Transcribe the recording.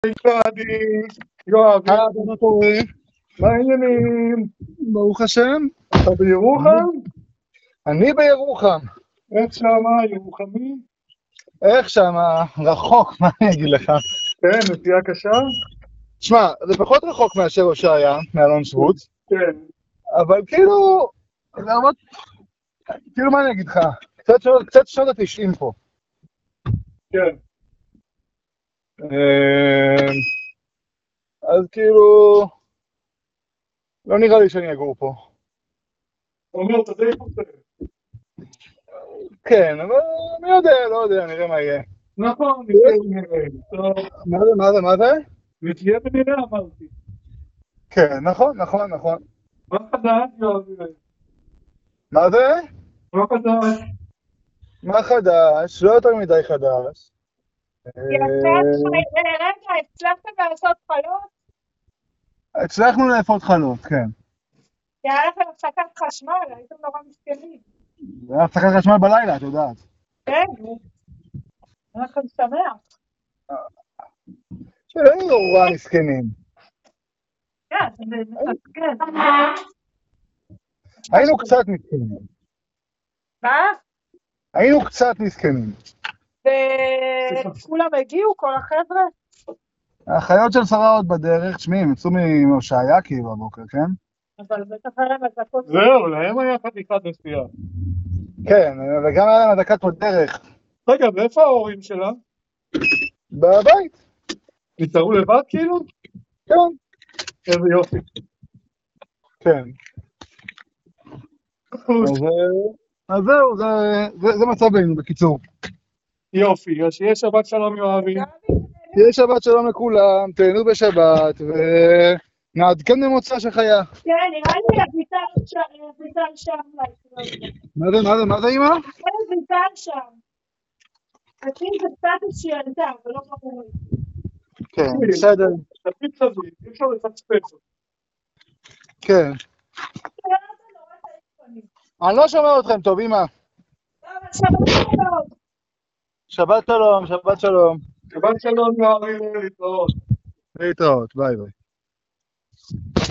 יואב, מה קורה? מה העניינים? ברוך השם. אתה בירוחם? אני בירוחם. איך שמה, ירוחמי? איך שמה? רחוק, מה אני אגיד לך? כן, נסיעה קשה? תשמע, זה פחות רחוק מאשר הושעיה, מאלון שבות, כן. אבל כאילו, כאילו מה אני אגיד לך? קצת שנות ה-90 פה. כן. אז כאילו, לא נראה לי שאני אגור פה. אומר, אתה די חושב. כן, אבל אני לא יודע, נראה מה יהיה. נכון, נחיה ונראה. טוב, מה זה? נחיה ונראה אמרתי. כן, נכון. מה חדש, יואב? מה זה? מה חדש? מה חדש? לא יותר מדי חדש. רגע, הצלחתם לעשות חלות? הצלחנו לאפות חלות, כן. כי היה לכם הפסקת חשמל, הייתם נורא מסכנים. זה היה הפסקת חשמל בלילה, את יודעת. כן, היה לכם שמח. שלא היו נורא מסכנים. כן, זה מסכן. היינו קצת מסכנים. מה? היינו קצת מסכנים. וכולם הגיעו, כל החבר'ה? החיות של שרה עוד בדרך, תשמעי, הם יצאו מהושעיה כאילו הבוקר, כן? אבל בטח היה להם אזעקות. זהו, להם היה חתיכת נסיעה. כן, וגם היה להם הדקת בדרך. רגע, ואיפה ההורים שלה? בבית. נשארו לבד כאילו? כן. איזה יופי. כן. אז זהו, זה מצבנו בקיצור. יופי, אז שיהיה שבת שלום יואבי. תהיה שבת שלום לכולם, תהנו בשבת, ונעדכן ממוצא שחיה. כן, נראה לי אביטל שם. מה זה אמא? אביטל שם. עושים את הסטטוס שהיא עלתה, אבל לא ברור. כן, בסדר. תפיץ סביב, אי אפשר לפצפץ. כן. אני לא שומע אתכם טוב, אמא. שבת שלום. שבת שלום יואבי, להתראות. להתראות, ביי.